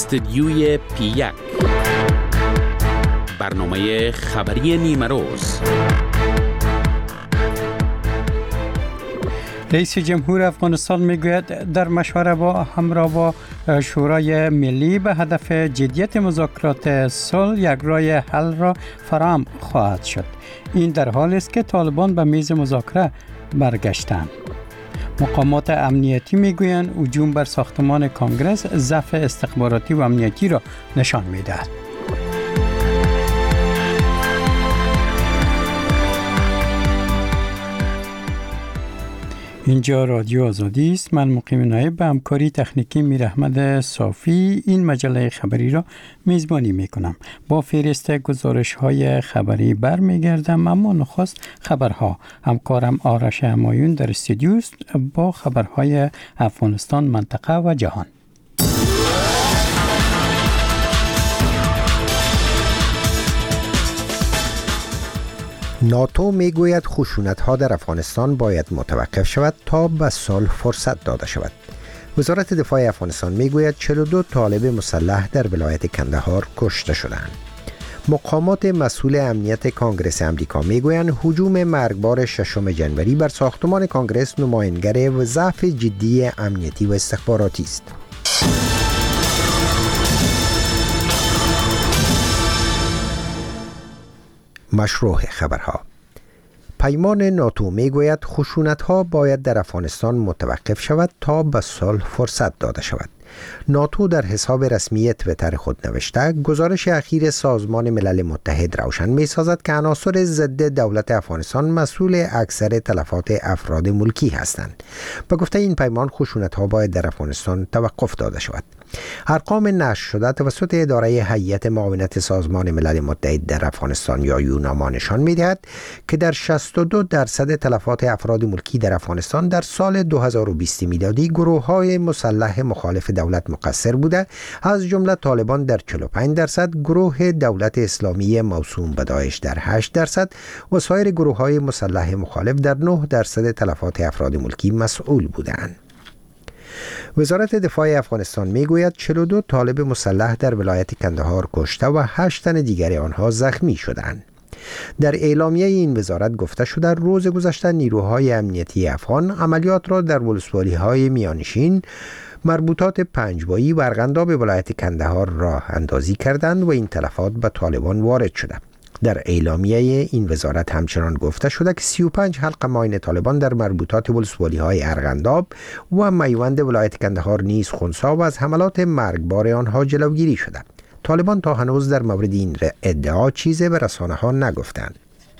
استدیوی پی1 برنامه خبری نیمه روز. رئیس جمهور افغانستان میگوید در مشوره با همراه با شورای ملی به هدف جدیت مذاکرات صلح یک راه حل را فراهم خواهد شد. این در حالی است که طالبان به میز مذاکره برگشتند. مقامات امنیتی میگویند هجوم بر ساختمان کنگره ضعف استخباراتی و امنیتی را نشان میدهد. اینجا رادیو آزادی است. من مقیم نایب به همکاری تکنیکی میر احمد صافی این مجله خبری را میزبانی میکنم. با فهرست گزارش های خبری برمیگردم، اما نخست خبرها. همکارم آرش همایون در استودیو است با خبرهای افغانستان، منطقه و جهان. ناتو میگوید خشونت‌ها در افغانستان باید متوقف شود تا به صلح فرصت داده شود. وزارت دفاع افغانستان میگوید 42 طالب مسلح در ولایت کندهار کشته شدند. مقامات مسئول امنیت کانگرس امریکا میگویند هجوم مرگبار 6 ژانویه بر ساختمان کانگرس نمایانگر ضعف جدی امنیتی و استخباراتی است. مشروع خبرها. پیمان ناتو میگوید خشونت‌ها باید در افغانستان متوقف شود تا به صلح فرصت داده شود. ناتو در حساب رسمی توییتر خود نوشته گزارش اخیر سازمان ملل متحد روشن می‌سازد که عناصر ضد دولت افغانستان مسئول اکثر تلفات افراد ملکی هستند. به گفته این پیمان خشونت‌ها باید در افغانستان توقف داده شود. ارقام نشر شده توسط اداره هیئت معاونت سازمان ملل متحد در افغانستان یا یوناما نشان می‌دهد که در 62% تلفات افراد ملکی در افغانستان در سال 2020 میلادی گروه‌های مسلح مخالف دولت مقصر بوده، از جمله طالبان در 45%، گروه دولت اسلامی موسوم به داعش در 8% و سایر گروه‌های مسلح مخالف در 9% تلفات افراد ملکی مسئول بودند. وزارت دفاع افغانستان میگوید 42 طالب مسلح در ولایت کندهار کشته و 8 تن دیگر آنها زخمی شدند. در اعلامیه این وزارت گفته شده روز گذشته نیروهای امنیتی افغان عملیات را در ولسوالی‌های میانشین، مربوطات پنجبایی و ارغنداب ولایت کندهار راه اندازی کردند و این تلفات به طالبان وارد شده. در اعلامیه این وزارت همچنان گفته شده که 35 حلقه ماین طالبان در مربوطات ولسوالی‌های ارغنداب و میوند ولایت کندهار نیز خنثی و از حملات مرگبار آنها جلوگیری شده. طالبان تا هنوز در مورد این ادعا چیزی به رسانه‌ها نگفتند.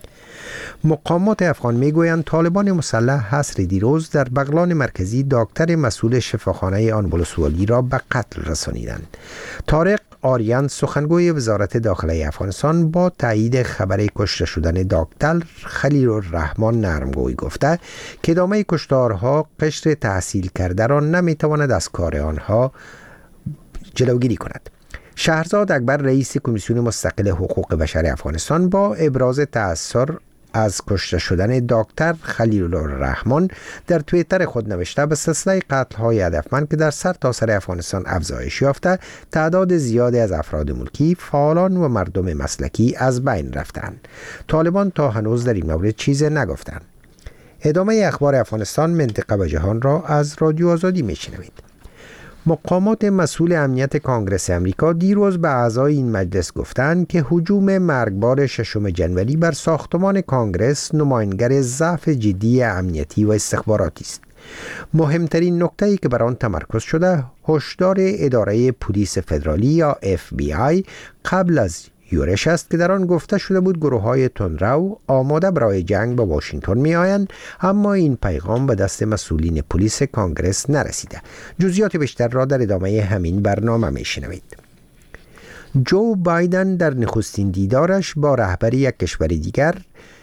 مقامات افغان میگویند طالبان مسلح عصر دیروز در بغلان مرکزی دکتر مسئول شفاخانه آن ولسوالی را به قتل رسانیدند. طارق آریان سخنگوی وزارت داخلی افغانستان با تایید خبر کشته شدن دکتر خلیل الرحمن نرمگوی گفته که ادامه کشتارها قشر تحصیل کرده را نمیتواند از کار آنها جلوگیری کند. شهرزاد اکبر رئیس کمیسیون مستقل حقوق بشر افغانستان با ابراز تأثیر از کشته شدن دکتر خلیل الرحمن در توییتر خود نوشته به سلسله قتل‌های هدفمند که در سرتاسر افغانستان افزایش یافته، تعداد زیادی از افراد ملکی، فعالان و مردم مسلکی از بین رفتند. طالبان تا هنوز در این مورد چیزی نگفتند. ادامه اخبار افغانستان، منطقه و جهان را از رادیو آزادی میشنوید. مقامات مسئول امنیت کانگرس امریکا دیروز به اعضای این مجلس گفتند که هجوم مرگبار 6 ژانویه بر ساختمان کانگرس نمایانگر ضعف جدی امنیتی و استخباراتی است. مهمترین نکته‌ای که بر آن تمرکز شده هشدار اداره پلیس فدرالی یا FBI قبل از یورش است که در آن گفته شده بود گروه‌های تندرو آماده برای جنگ با واشنگتن می‌آیند، اما این پیغام به دست مسئولین پلیس کانگرس نرسیده. جزئیات بیشتر را در ادامه همین برنامه می‌شنوید. جو بایدن در نخستین دیدارش با رهبر یک کشور دیگر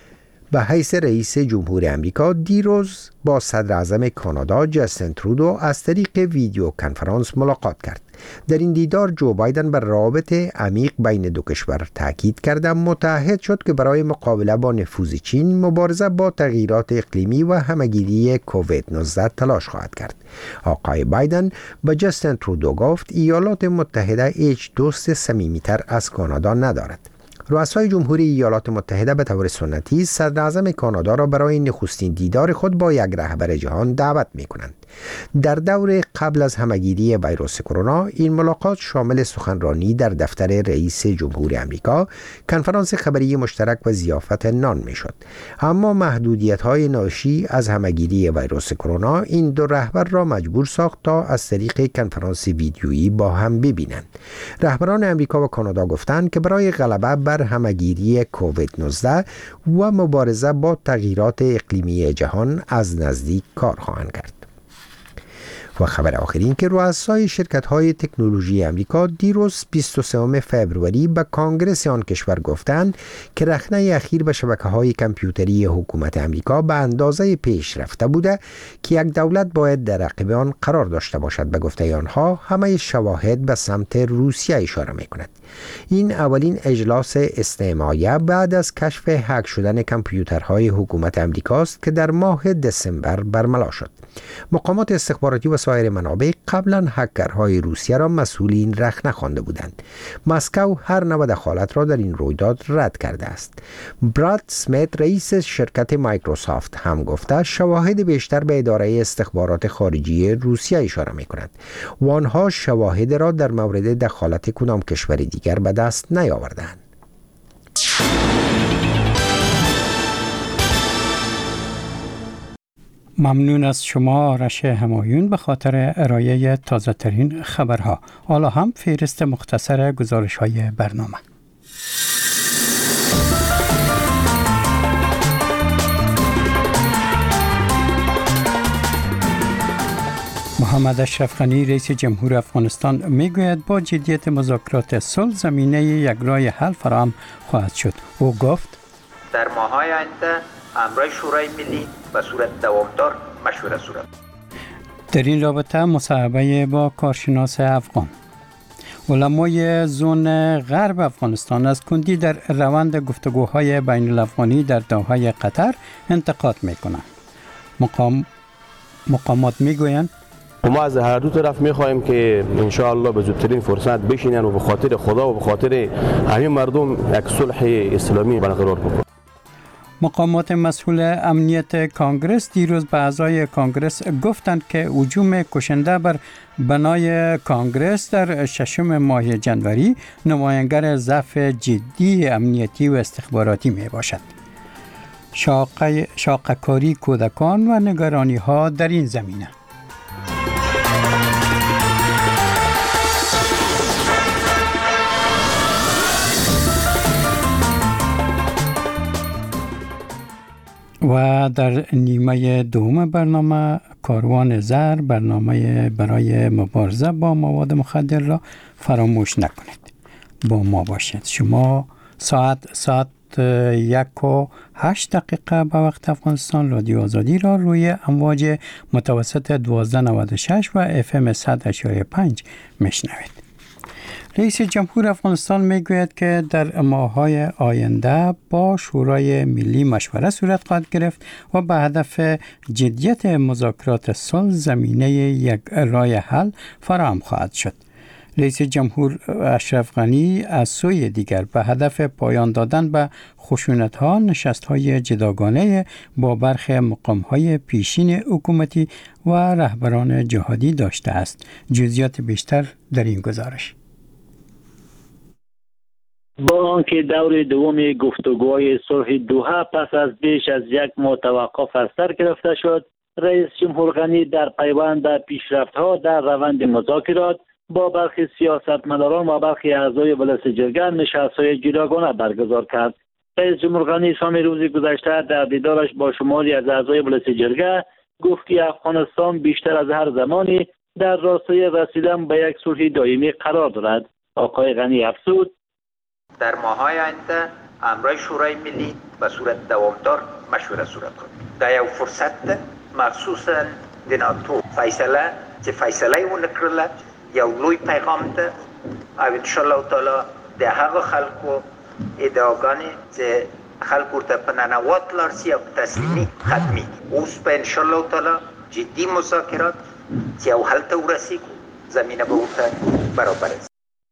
به حیث رئیس جمهور امریکا دیروز با صدر اعظم کانادا جاستین ترودو از طریق ویدیو کنفرانس ملاقات کرد. در این دیدار جو بایدن بر رابطه عمیق بین دو کشور تاکید کرده متعهد شد که برای مقابله با نفوذ چین، مبارزه با تغییرات اقلیمی و همهگیری کووید 19 تلاش خواهد کرد. آقای بایدن به جاستین ترودو گفت ایالات متحده هیچ دوست صمیمیتر از کانادا ندارد. رؤسای جمهوری ایالات متحده به طور سنتی صدر اعظم کانادا را برای نخستین دیدار خود با یک رهبر جهان دعوت می کنند. در دور قبل از همهگیری ویروس کرونا این ملاقات شامل سخنرانی در دفتر رئیس جمهور امریکا، کنفرانس خبری مشترک و ضیافت نان می شد. اما محدودیت‌های ناشی از همهگیری ویروس کرونا این دو رهبر را مجبور ساخت تا از طریق کنفرانس ویدیویی با هم ببینند. رهبران امریکا و کانادا گفتند که برای غلبه بر همهگیری کووید 19 و مبارزه با تغییرات اقلیمی جهان از نزدیک کار خواهند کرد. و خبر آخرین که رؤسای شرکت‌های تکنولوژی امریکا دیروز 23 فوریه به کانگرس آن کشور گفتند که رخنه اخیر به شبکه‌های کامپیوتری حکومت امریکا به اندازه پیشرفته بوده که یک دولت باید در عقب آن قرار داشته باشد. به گفته آنها همه شواهد به سمت روسیه اشاره می‌کند. این اولین اجلاس استماعی بعد از کشف هک شدن کامپیوترهای حکومت امریکاست که در ماه دسامبر برملا شد. مقامات استخباراتی و سایر منابع قبلا هکرهای روسیه را مسئول این رخنه خوانده بودند. مسکو هر نوع دخالت را در این رویداد رد کرده است. براد اسمیت رئیس شرکت مایکروسافت هم گفته شواهد بیشتر به اداره استخبارات خارجی روسیه اشاره می‌کند و آنها شواهد را در مورد دخالت کدام کشور دیگر به دست نیاوردند. ممنون از شما آرش همایون به خاطر ارائه تازه ترین خبرها. حالا هم فهرست مختصر گزارش های برنامه. محمد اشرف غنی رئیس جمهور افغانستان میگوید با جدیت مذاکرات صلح زمینه یک راه حل فراهم خواهد شد. او گفت در ماه‌های آینده همراه شورای ملی به صورت دوامدار مشورت صورت. در این رابطه مصاحبه با کارشناس افغان. علمای زون غرب افغانستان از کندی در روند گفتگوهای بین الافغانی در دوحه قطر انتقاد میکنند. مقامات میگویند ما از هر دو طرف میخواهیم که ان شاء الله به زودترین فرصت بشینن و به خاطر خدا و به خاطر همه مردم یک صلح اسلامی برقرار بکنن. مقامات مسئول امنیت کانگرس دیروز به اعضای کانگرس گفتند که هجوم کشنده بر بنای کانگرس در 6 ماه جنوری نمایانگر ضعف جدی امنیتی و استخباراتی می باشد. شاقه‌کاری کودکان و نگرانی ها در این زمینه. و در نیمه دوم برنامه کاروان زر، برنامه برای مبارزه با مواد مخدر را فراموش نکنید. با ما باشید. شما ساعت 1:08 به وقت افغانستان رادیو آزادی را روی امواج متوسط 1296 و FM 100.5 میشنوید. رئیس جمهور افغانستان میگوید که در ماه‌های آینده با شورای ملی مشوره صورت خواهد گرفت و به هدف جدیت مذاکرات صلح زمینه یک راه حل فراهم خواهد شد. رئیس جمهور اشرف غنی از سوی دیگر به هدف پایان دادن به خشونت‌ها نشست‌های جداگانه با برخی مقام‌های پیشین حکومتی و رهبران جهادی داشته است. جزئیات بیشتر در این گزارش. با آنکه دور دوم گفتگوهای صلح دوحه پس از بیش از یک ماه توقف از سر گرفته شد، رئیس جمهور غنی در پیوند به پیشرفت‌ها در روند مذاکرات با برخی سیاستمداران و برخی اعضای مجلس جرگه نشست‌های جداگانه برگزار کرد. رئیس جمهور غنی شام روز گذشته در دیدارش با شماری از اعضای مجلس جرگه گفت که افغانستان بیشتر از هر زمانی در راستای رسیدن به یک صلح دائمی قرار دارد. آقای غنی افزود: در ماه‌های آینده همراه شورای ملی به صورت دوامدار مشوره صورت خواهد. در یو فرصت ده مخصوصا د ناتو فیصله چې فیصله یې ونکړله یو لوی پیغام ده او انشاءالله تعالی د هغه خلکو ادعاګانې چې خلکو ورته په ننوات لاړ سي او تسلیمي ختمي. اوس په انشاءالله تعالی جدي مذاکرات چې یو حل ته ورسیږو زمینه به ورته برابر است.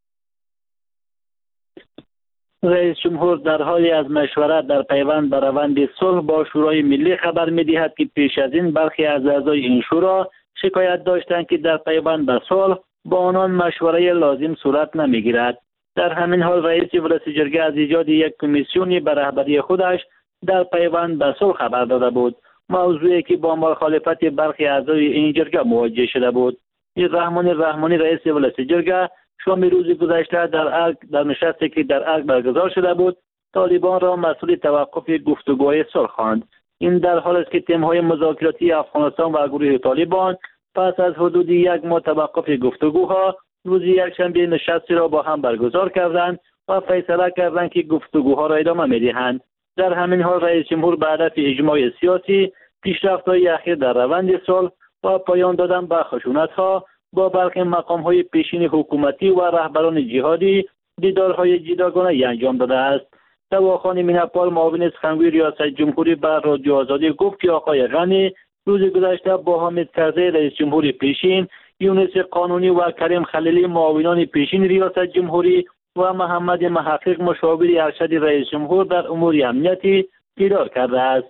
رئیس جمهور در حالی از مشورت در پیوند به روند صلح با شورای ملی خبر می‌دهد که پیش از این برخی از اعضای این شورا شکایت داشتند که در پیوند به صلح با آنان مشوره لازم صورت نمی‌گیرد. در همین حال رئیس ولایت جرگه از ایجاد یک کمیسیونی به رهبری خودش در پیوند به صلح خبر داده بود، موضوعی که با مخالفت برخی اعضای این جرگه مواجه شده بود. رحمانی رئیس ولایت جرگه شام روز گذشته در نشستی که در ارگ برگزار شده بود طالبان را مسئول توقف گفتگوهای صلح خواند. این در حال است که تیم‌های مذاکراتی افغانستان و گروه طالبان پس از حدود یک ماه توقف گفتگوها روز یکشنبه نشستی را با هم برگزار کردند و فیصله کردند که گفتگوها را ادامه می‌دهند. در همین حال رئیس جمهور به هدف اجماع سیاسی، پیشرفت‌های اخیر در روند صلح و پایان دادن به خشونت‌ها با برخی مقام‌های پیشین حکومتی و رهبران جهادی دیدارهای جداگانه انجام داده است. تواخان مینپال معاون سخنگوی ریاست جمهوری بر رادیو آزادی گفت که آقای غنی روز گذشته با حامد کرزی رئیس جمهور پیشین، یونس قانونی و کریم خلیلی معاونان پیشین ریاست جمهوری و محمد محقق مشاور ارشد رئیس جمهور در امور امنیتی دیدار کرده است.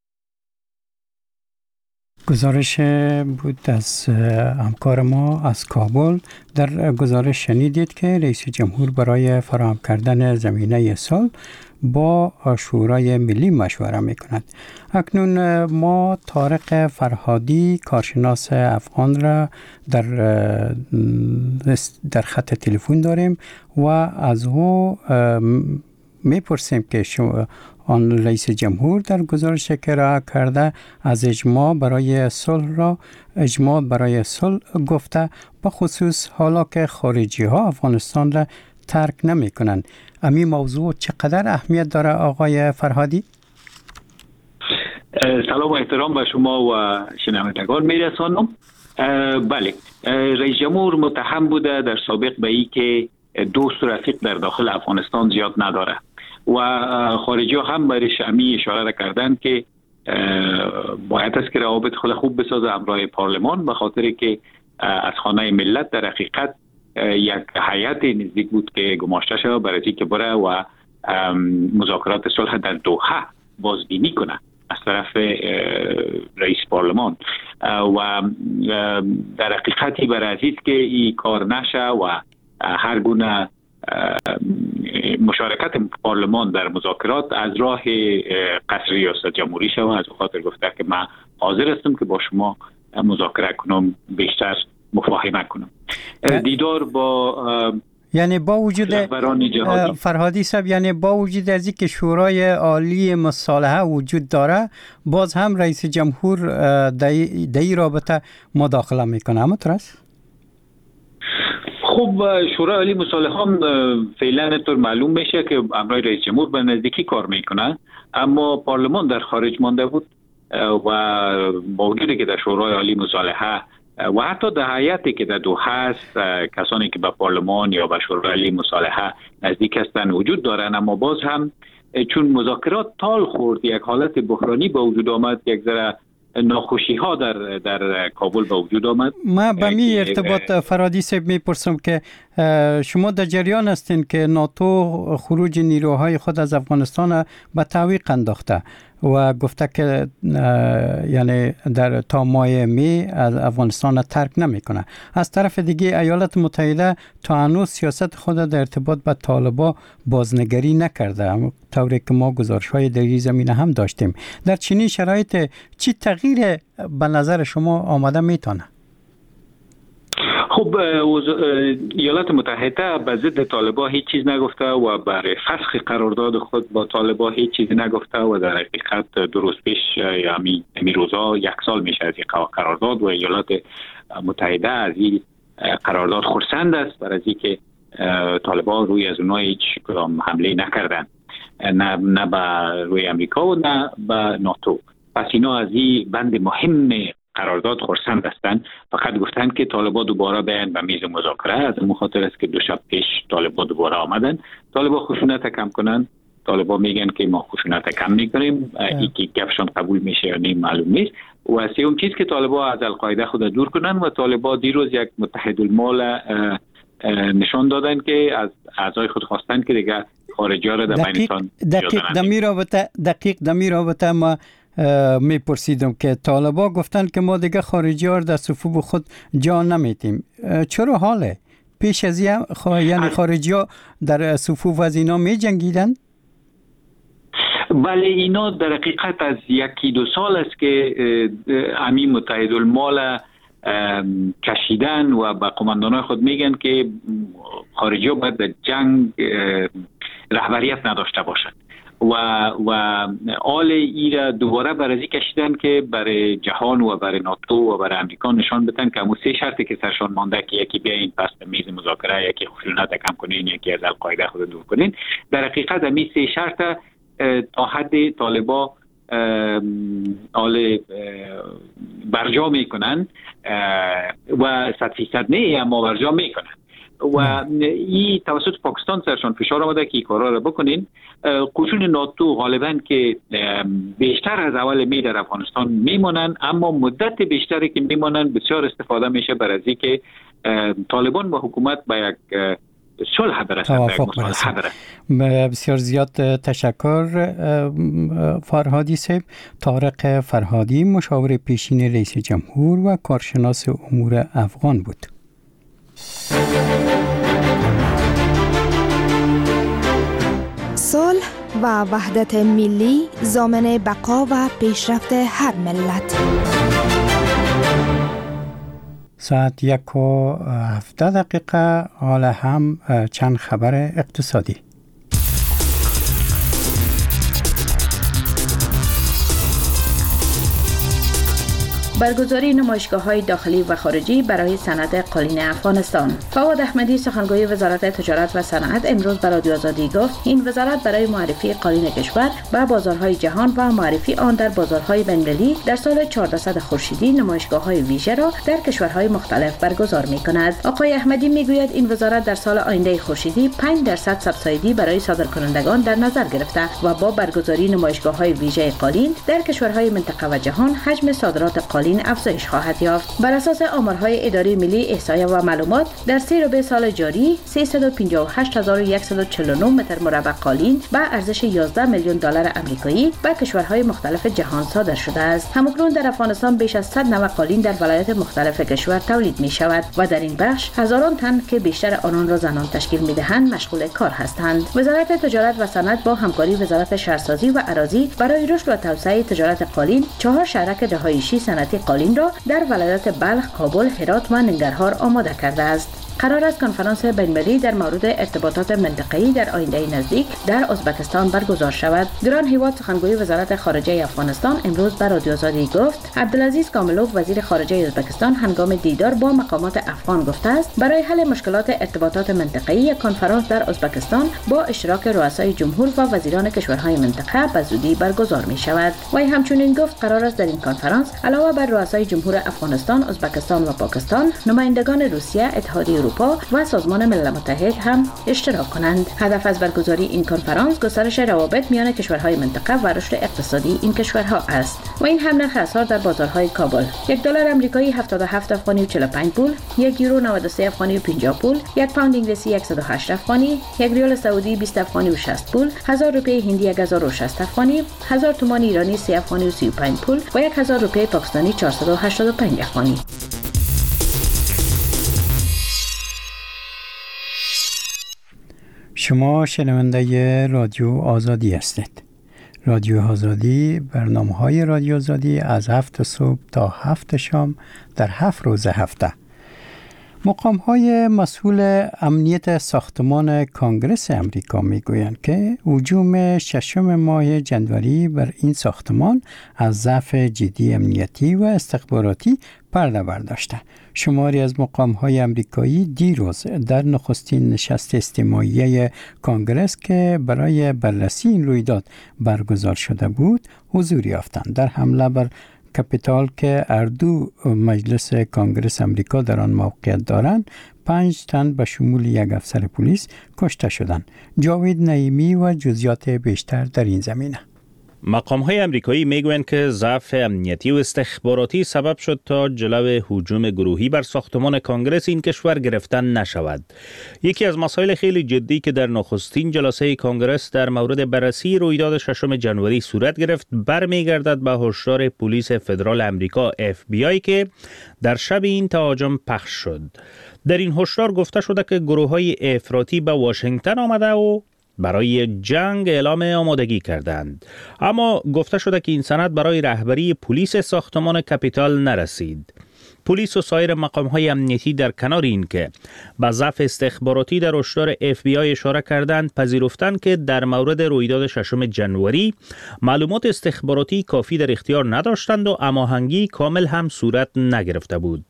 گزارش بود از همکار ما از کابل. در گزارش شنیدید که رئیس جمهور برای فراهم کردن زمینه صلح با شورای ملی مشوره می کند. اکنون ما طارق فرهادی کارشناس افغان را در خط تلفن داریم و از او می پرسیم که آن رئیس جمهور در گزارش که را کرده از اجماع برای صلح گفته، بخصوص حالا که خارجی ها افغانستان را ترک نمی کنند. امی موضوع چقدر اهمیت داره آقای فرهادی؟ سلام و احترام به شما و شنوندگان میرسانم. بله، رئیس جمهور متهم بوده در سابق به ای که دوست و رفیق در داخل افغانستان زیاد نداره و خارجی ها هم برش امی اشاره را کردن که باید است که روابط خود خوب بسازه همراه پارلمان، به خاطر که از خانه ملت در حقیقت یک هیئت نزدیک بود که گماشته شد برای اینکه بره و مذاکرات صلح در دوحه بازبینی کنه از طرف رئیس پارلمان و در حقیقتی برای عزیز که این کار نشه و هر گونه مشارکت پارلمان در مذاکرات از راه قصر ریاست جمهوری شد. از خاطر گفته که من حاضر هستم که با شما مذاکره کنم، بیشتر مفاهمه کنم. دیدار با یعنی با وجود فرهادی صاحب، یعنی با وجود از اینکه شورای عالی مصالحه وجود داره، باز هم رئیس جمهور در این رابطه مداخله میکنه، همونطور است؟ خب شورای عالی مصالحه فعلا اینطور معلوم میشه که همراه رئیس جمهور به نزدیکی کار میکنه، اما پارلمان در خارج مانده بود و با وجودی که در شورای عالی مصالحه و حتی در هیئتی که در دوحه است کسانی که به پارلمان یا به شورای عالی مصالحه نزدیک هستند وجود دارند، اما باز هم چون مذاکرات طال خورد، یک حالت بحرانی به وجود آمد، یک ذره ناخوشی ها در کابل به وجود آمد. ما به می ارتباط فرهادی صاحب میپرسم که شما در جریان هستین که ناتو خروج نیروهای خود از افغانستان به تعویق انداخته و گفته که یعنی در تا ماه می از افغانستان ترک نمیکنه. از طرف دیگه ایالات متحده تا هنوز سیاست خود در ارتباط با طالبان بازنگری نکرده، طوری که ما گزارش‌های در این زمینه هم داشتیم. در چنین شرایط چی تغییر به نظر شما آمده میتونه؟ خب ایالات متحده به ضد طالبان هیچ چیز نگفته و برای فسخ قرارداد خود با طالبان هیچ چیز نگفته و در حقیقت دو روز پیش همین روزا 1 سال میشه از این قرارداد و ایالات متحده از این قرارداد خرسند است برای اینکه طالبان روی از اونها هیچ کدام حمله نکردند. نه به روی امریکا و نه به ناتو. پس اینا از این بند مهم قرارداد خرسند هستند. فقط گفتن که طالبان دوباره بیان به میز مذاکره. از اون خاطر است که دو شب پیش طالبان دوباره آمدن. طالبان خشونت کم کنن. طالبان میگن که ما خشونت کم میکنیم. یکی گپشان قبول میشه یا نه معلوم نیست. و سوم چیز که طالبان از القاعده خود دور کنن و طالبان دیروز یک متحدالمال نشان دادن که از اعضای خود خواستن که دیگه خارجی ها را در بینستان دقیق دمی رابطه ما میپرسیدم که طالبان گفتن که ما دیگه خارجی ها در صفوف خود جا نمیتیم. چرا حاله؟ پیش از یعنی خارجی ها در صفوف از اینا می جنگیدن؟ بله اینا در حقیقت از یکی دو سال است که امین متحدالمال کشیدن و با قماندانای خود میگن که خارجی ها باید در جنگ رهبریت نداشته باشند و آل ایرا دوباره برازی کشیدن که برای جهان و برای ناتو و برای امریکا نشان بدن که همون سه شرطی که سرشان مانده که یکی بیاین پس به میز مذاکره، یکی خشونت کم کنین، یکی از القاعده خود دور کنین. در حقیقت همین سه شرط تا حد طالبا برجا میکنن و 100% نه اما برجا میکنن و این توسط پاکستان سرشان فشار آمده که این کارا را بکنین. قشون ناتو غالبا که بیشتر از اول می در افغانستان میمونن، اما مدت بیشتری که میمونن بسیار استفاده میشه برای از که طالبان و حکومت به یک صلح برسند. بسیار زیاد تشکر فرهادی صاحب. طارق فرهادی مشاور پیشین رئیس جمهور و کارشناس امور افغان بود. صلح و وحدت ملی ضامن بقا و پیشرفت هر ملت. ساعت 1:17 حالا هم چند خبر اقتصادی. برگزاری نمایشگاه‌های داخلی و خارجی برای صنعت قالین افغانستان. فواد احمدی سخنگوی وزارت تجارت و صنعت امروز به رادیو آزادی گفت این وزارت برای معرفی قالین کشور به بازارهای جهان و معرفی آن در بازارهای بین‌المللی در سال 1400 خورشیدی نمایشگاه‌های ویژه را در کشورهای مختلف برگزار می‌کند. آقای احمدی می‌گوید این وزارت در سال آینده خورشیدی 5% سبسایدی برای صادرکنندگان در نظر گرفته و با برگزاری نمایشگاه‌های ویژه قالین در کشورهای منطقه و جهان حجم صادرات قالین افزایش خواهد یافت. بر اساس آمارهای اداره ملی احصایه و معلومات در 3 ربع سال جاری 358149 متر مربع قالین به ارزش 11 میلیون دلار آمریکایی به کشورهای مختلف جهان صادر شده است. همکنون در افغانستان بیش از 100 نوع قالین در ولایات مختلف کشور تولید می شود و در این بخش هزاران تن که بیشتر آنان را زنان تشکیل می دهند مشغول کار هستند. وزارت تجارت و صنعت با همکاری وزارت شهرسازی و اراضی برای رشد و توسعه تجارت قالین 4 شهرک رهایشی صنعتی قالین را در ولایات بلخ، کابل، هرات و ننگرهار آماده کرده است. قرار است کنفرانس بین‌المللی در مورد ارتباطات منطقه‌ای در آینده نزدیک در ازبکستان برگزار شود. گران هیواد سخنگوی وزارت خارجه افغانستان امروز به رادیو آزادی گفت عبدالعزیز کاملوف وزیر خارجه ازبکستان هنگام دیدار با مقامات افغان گفته است برای حل مشکلات ارتباطات منطقه‌ای یک کنفرانس در ازبکستان با اشتراک رؤسای جمهور و وزیران کشورهای منطقه به زودی برگزار می شود. وی همچنین گفت قرار است در این کنفرانس علاوه بر رؤسای جمهور افغانستان، ازبکستان و پاکستان نمایندگان روسیه، اتحادیه اروپا و سازمان ملل متحد هم اشتراک کنند. هدف از برگزاری این کنفرانس گسترش روابط میان کشورهای منطقه و رشد اقتصادی این کشورها است. و این هم نرخ اسعار در بازارهای کابل: $1 آمریکایی 77 افغانی و 45 پول، $1 یورو 93 افغانی و 50 پول، $1 پوند انگلیسی 108 افغانی، $1 ریال سعودی 20 افغانی و 60 پول، 1000 روپیه هندی 1060 افغانی، 1000 تومان ایرانی 3 افغانی و 35 پول و 1000 روپیه پاکستانی 485 افغانی. شما شنونده رادیو آزادی هستید. رادیو آزادی برنامه‌های رادیو آزادی از 7 صبح تا 7 شام در 7 روز هفته مقام‌های مسئول امنیت ساختمان کانگرس امریکا میگویند که هجوم ششم ماه جنوری بر این ساختمان از ضعف جدی امنیتی و استخباراتی پرده برداشته. شماری از مقام‌های امریکایی دیروز در نخستین نشست اجتماعی کانگرس که برای بررسی این رویداد برگزار شده بود حضور یافتند. در حمله بر کپیتال که اردو مجلس کانگرس امریکا در آن موقعیت دارند 5 تن به شمول یک افسر پلیس کشته شدند. جاوید نعیمی و جزئیات بیشتر در این زمینه. مقام‌های آمریکایی میگویند که ضعف امنیتی و استخباراتی سبب شد تا جلو هجوم گروهی بر ساختمان کانگرس این کشور گرفتن نشود. یکی از مسائل خیلی جدی که در نخستین جلسه کانگرس در مورد بررسی رویداد 6 جنوری صورت گرفت برمیگردد به هشدار پلیس فدرال آمریکا FBI که در شب این تهاجم پخش شد. در این هشدار گفته شده که گروه‌های افراطی به واشنگتن آمده و برای جنگ اعلام آمادگی کردند، اما گفته شده که این سند برای رهبری پلیس ساختمان کپیتال نرسید. پلیس و سایر مقام‌های امنیتی در کنار این که به ضعف استخباراتی در هشدار FBI اشاره کردند، پذیرفتند که در مورد رویداد 6 جنوری معلومات استخباراتی کافی در اختیار نداشتند و هماهنگی کامل هم صورت نگرفته بود.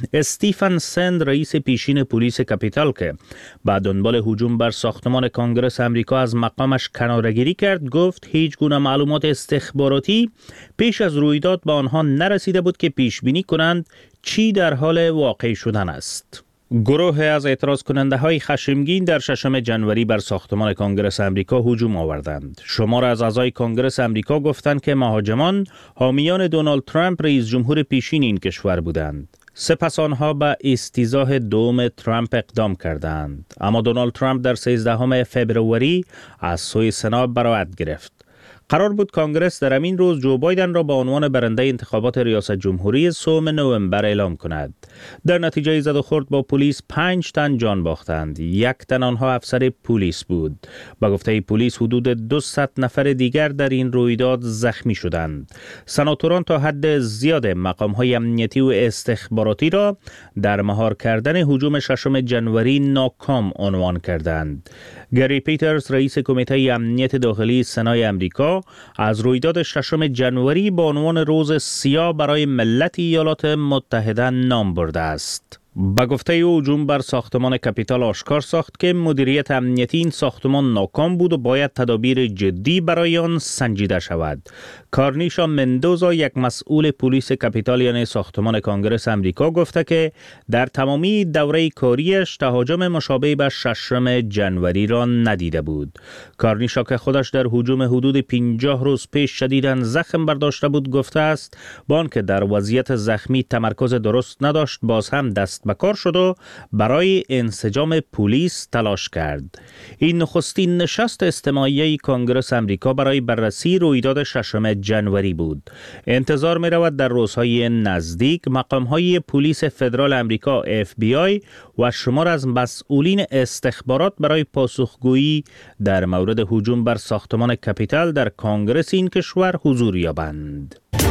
استیفن سند رئیس پیشین پلیس کپیتال که بعد دنبال هجوم بر ساختمان کانگرس امریکا از مقامش کناره‌گیری کرد گفت هیچ گونه معلومات استخباراتی پیش از رویداد به آنها نرسیده بود که پیش بینی کنند چی در حال واقع شدن است. گروه از اعتراض کننده های خشمگین در 6 جنوری بر ساختمان کانگرس امریکا هجوم آوردند. شمار از اعضای کانگرس امریکا گفتند که مهاجمان حامیان دونالد ترامپ رئیس جمهور پیشین این کشور بودند. سپس آنها به استیضاح دوم ترامپ اقدام کردند، اما دونالد ترامپ در 13 فوریه از سوی سنا براءت گرفت. قرار بود کانگرس در همین روز جو بایدن را به عنوان برنده انتخابات ریاست جمهوری 3 نوامبر اعلام کند. در نتیجه زد و خورد با پلیس 5 تن جان باختند. 1 تن آنها افسر پلیس بود. با گفته پلیس حدود 200 نفر دیگر در این رویداد زخمی شدند. سناتوران تا حد زیاد مقام‌های امنیتی و استخباراتی را در مهار کردن هجوم 6 جنوری ناکام عنوان کردند. گری پیترز رئیس کمیته امنیت داخلی سنای امریکا از رویداد 6 جنوری به عنوان روز سیاه برای ملت ایالات متحده نام برده است. با گفته او هجوم بر ساختمان کپیتال آشکار ساخت که مدیریت امنیتی این ساختمان ناکام بود و باید تدابیر جدی برای آن سنجیده شود. کارنیشا مندوزا یک مسئول پلیس کپیتال یعنی ساختمان کانگرس امریکا گفته که در تمامی دوره کاریش تهاجم مشابه به 6 جنوری را ندیده بود. کارنیشا که خودش در هجوم حدود 50 روز پیش شدیداً زخم برداشته بود گفته است با آنکه در وضعیت زخمی تمرکز درست نداشت باز هم دست به کار شد و برای انسجام پلیس تلاش کرد. این نخستین نشست اجتماعی کانگرس امریکا برای بررسی رویداد 6 جنوری بود. انتظار می رود در روزهای نزدیک مقام‌های پلیس فدرال امریکا FBI و شمار از مسئولین استخبارات برای پاسخگویی در مورد هجوم بر ساختمان کپیتال در کانگرس این کشور حضور یابند.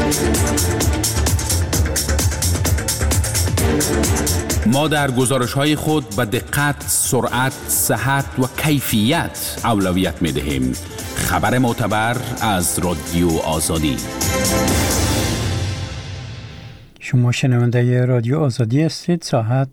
ما در گزارش‌های خود به دقت، سرعت، صحت و کیفیت اولویت می‌دهیم. خبر معتبر از رادیو آزادی. شما شنونده رادیو آزادی هستید. ساعت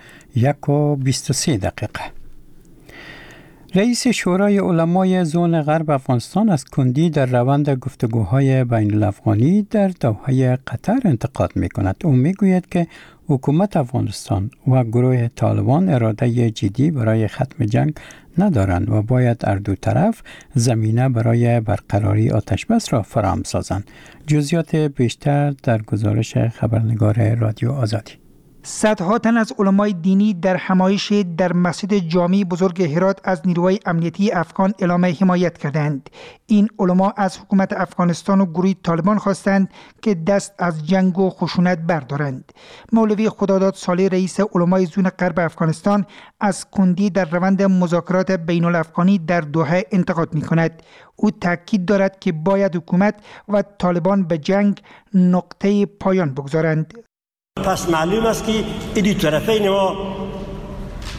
1:23. رئیس شورای علمای زون غرب افغانستان از کندی در روند گفتگوهای بین الافغانی در دوحه قطر انتقاد می‌کند. او می‌گوید که حکومت افغانستان و گروه طالبان اراده جدی برای ختم جنگ ندارند و باید هر دو طرف زمینه برای برقراری آتشبس را فراهم سازند. جزئیات بیشتر در گزارش خبرنگار رادیو آزادی. صدها تن از علمای دینی در همایش در مسجد جامع بزرگ هرات از نیروهای امنیتی افغان اعلام حمایت کردند. این علما از حکومت افغانستان و گروه طالبان خواستند که دست از جنگ و خشونت بردارند. مولوی خداداد صالح رئیس علمای زون غرب افغانستان از کندی در روند مذاکرات بین الافغانی در دوحه انتقاد می کند. او تاکید دارد که باید حکومت و طالبان به جنگ نقطه پایان بگذارند. پس معلوم است که این طرفین ما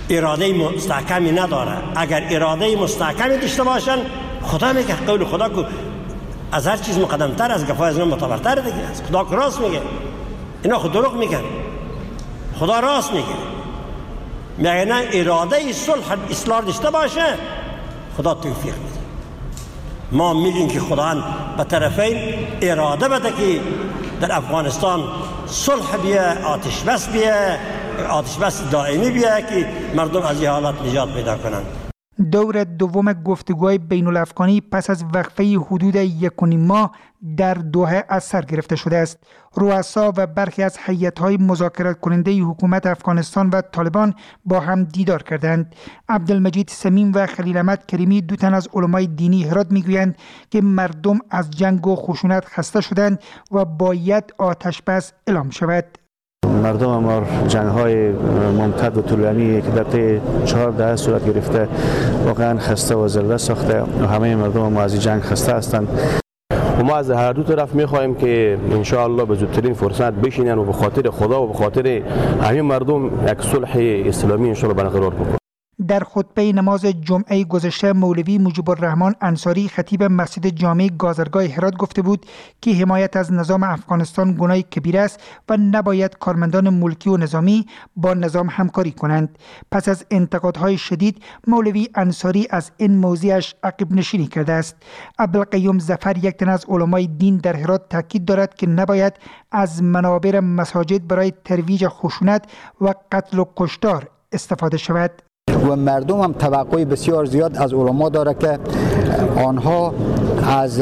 اراده مستحکمی نداره. اگر اراده مستحکمی داشته باشن، خدا میگه قول خدا کو از هر چیز مقدمتر، از گفای از من متبرتر دیگه. خدا که راست میگه، اینا خود دروغ میگن. خدا راست میگه. میگه نه، اراده صلح اصلاح داشته باشه خدا توفیق میده. ما میگیم که خدا به طرفین اراده بده که در افغانستان صلح بیه، آتش بس بیه، آتش بس دائمی بیه که مردم از این حالات نجات پیدا کنند. دور دوم گفتگوهای بین الافغانی پس از وقفه حدود 1.5 ماه در دوحه از سر گرفته شده است. رؤسا و برخی از هیئت‌های مذاکرات کننده حکومت افغانستان و طالبان با هم دیدار کردند. عبدالمجید سمیم و خلیل احمد کریمی، دو تن از علمای دینی هرات میگویند که مردم از جنگ و خشونت خسته شدند و باید آتش بس اعلام شود. مردم ما جنگ‌های ممتد و طولانی که در طی 4 دهه صورت گرفته واقعا خسته و ذله ساخته و همه مردم ما از جنگ خسته هستند. و ما از هر دو طرف می‌خواهیم که ان شاء الله به زودترین فرصت بشینن و به خاطر خدا و به خاطر همه مردم یک صلح اسلامی ان شاء الله برقرار بکنن. در خطبه نماز جمعه گذشته مولوی مجیب الرحمن انصاری خطیب مسجد جامع گازرگاه هرات گفته بود که حمایت از نظام افغانستان گناه کبیر است و نباید کارمندان ملکی و نظامی با نظام همکاری کنند. پس از انتقادهای شدید مولوی انصاری از این موضوعش عقب نشینی کرده است. عبدالقیوم ظفر، یک تن از علمای دین در هرات، تاکید دارد که نباید از منابر مساجد برای ترویج خشونت و قتل و کشتار استفاده شود. و مردم هم توقع بسیار زیاد از علما داره که آنها از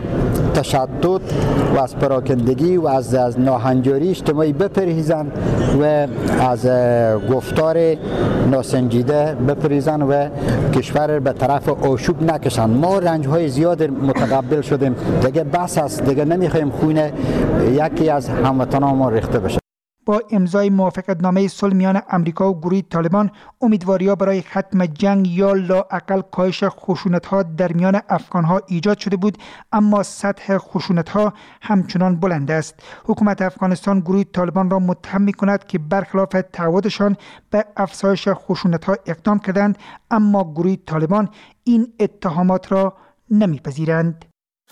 تشدد و از پراکندگی و از ناهنجاری اجتماعی بپرهیزند و از گفتار ناسنجیده بپرهیزند و کشور به طرف آشوب نکشند. ما رنج‌های زیاد متقبل شدیم، دیگه بس است، دیگه نمیخوایم خون یکی از هموطنان ما ریخته بشه. با امضای موافقتنامه صلح میان امریکا و گروه طالبان، امیدواری‌ها برای ختم جنگ یا لااقل کاهش خشونت‌ها در میان افغان‌ها ایجاد شده بود، اما سطح خشونت‌ها همچنان بلند است. حکومت افغانستان گروه طالبان را متهم می‌کند که برخلاف تعهدشان به افزایش خشونت‌ها اقدام کردند، اما گروه طالبان این اتهامات را نمی‌پذیرند.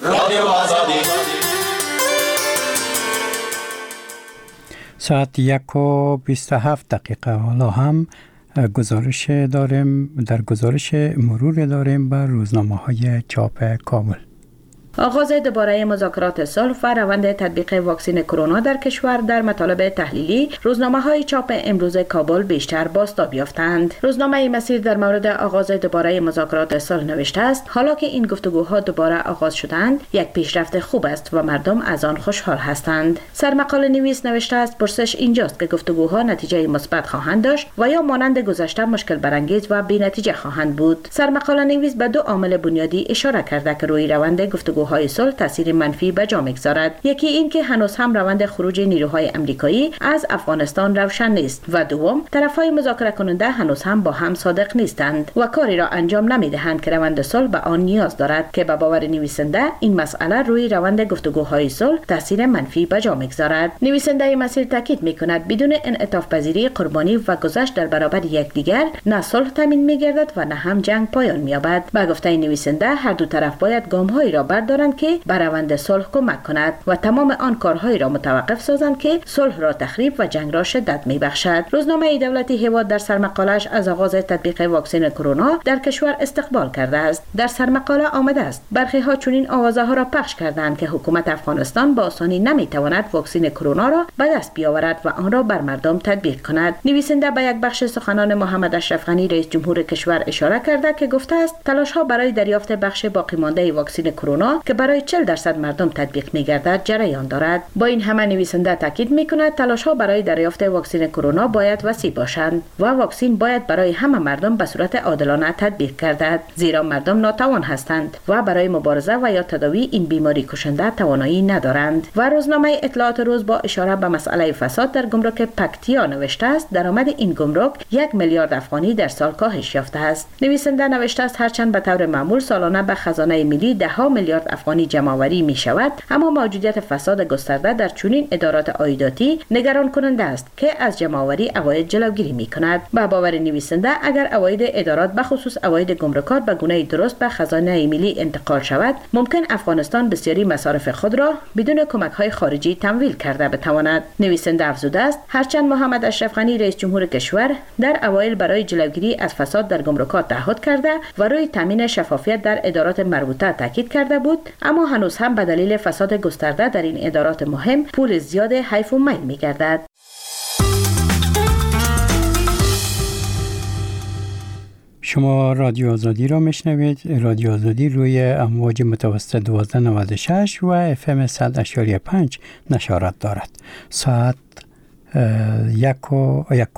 ساعت 1:27 حالا هم گزارش داریم. در گزارش مرور داریم بر روزنامه‌های چاپ کابل. آغاز دوباره مذاکرات صلح و روند تطبیق واکسن کرونا در کشور در مطالب تحلیلی روزنامه‌های چاپ امروز کابل بیشتر بازتاب یافتند. روزنامه مسیر در مورد آغاز دوباره مذاکرات صلح نوشته است: حالا که این گفتگوها دوباره آغاز شدند، یک پیشرفت خوب است و مردم از آن خوشحال هستند. سرمقاله نویس نوشته است: پرسش اینجاست که گفتگوها نتیجه مثبت خواهند داشت و یا مانند گذشته مشکل برانگیز و بی‌نتیجه خواهند بود. سرمقاله نویس به دو عامل بنیادی اشاره کرده که روی روند گفتگوهای صلح تاثیر منفی به جا می‌گذارد. یکی این که هنوز هم روند خروج نیروهای آمریکایی از افغانستان روشن نیست و دوم طرف‌های مذاکره کننده هنوز هم با هم صادق نیستند و کاری را انجام نمی‌دهند که روند صلح به آن نیاز دارد، که به باور نویسنده این مسئله روی روند گفتگوهای صلح تاثیر منفی به جا می‌گذارد. نویسنده مسیر تاکید می‌کند بدون انعطاف پذیری، قربانی و گذشت در برابر یکدیگر نه صلح تامین می‌گردد و نه هم جنگ پایان می‌یابد. به گفته نویسنده هر دو طرف باید گام‌هایی را بردارند که به روند صلح کمک کند و تمام آن کارهایی را متوقف سازند که صلح را تخریب و جنگ را شدت می‌بخشد. روزنامه دولتی هواد در سرمقاله‌اش از آغاز تطبیق واکسن کرونا در کشور استقبال کرده است. در سرمقاله آمده است: برخی ها چنین آوازه‌ها را پخش کردند که حکومت افغانستان با آسانی نمی‌تواند واکسن کرونا را به دست بیاورد و آن را بر مردم تطبیق کند. نویسنده به یک بخش سخنان محمد اشرف غنی رئیس جمهور کشور اشاره کرده که گفته است تلاش‌ها برای دریافت بخش باقی مانده واکسن کرونا که برای 40% مردم تطبیق می‌گردد جریان دارد. با این همه نویسنده تاکید می‌کند تلاش‌ها برای دریافت واکسن کرونا باید وسیع باشند و واکسن باید برای همه مردم به صورت عادلانه تطبیق گردد، زیرا مردم ناتوان هستند و برای مبارزه و یا تداوی این بیماری کشنده توانایی ندارند. و روزنامه اطلاعات روز با اشاره به مسئله فساد در گمرک پکتیا نوشته است درآمد این گمرک 1 میلیارد افغانی در سال کاهش یافته است. نویسنده نوشته است هرچند به طور معمول سالانه به خزانه ملی 10 میلیارد میلیارد افغانی جمع‌آوری می شود، اما موجودیت فساد گسترده در چنین ادارات عایداتی نگران کننده است که از جمع‌آوری عواید جلوگیری می کند. با باور نویسنده اگر عواید ادارات به خصوص عواید گمرکات به گونه درست به خزانه ملی انتقال شود، ممکن افغانستان بسیاری مصارف خود را بدون کمک‌های خارجی تمویل کرده بتواند. نویسنده افزوده است هرچند محمد اشرف غنی رئیس جمهور کشور در اوایل برای جلوگیری از فساد در گمرکات تعهد کرده و روی تامین شفافیت در ادارات مربوطه تاکید کرده بود، اما هنوز هم به دلیل فساد گسترده در این ادارات مهم پول زیاد حیف و میل می‌گردد. شما رادیو آزادی را میشنوید. رادیو آزادی روی امواج متوسط 1296 و FM 100.5 نشارت دارد. ساعت 1